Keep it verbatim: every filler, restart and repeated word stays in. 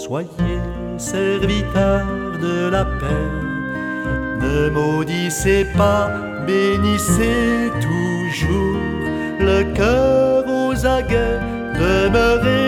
Soyez serviteurs de la paix, ne maudissez pas, bénissez toujours, le cœur aux aguets, demeurez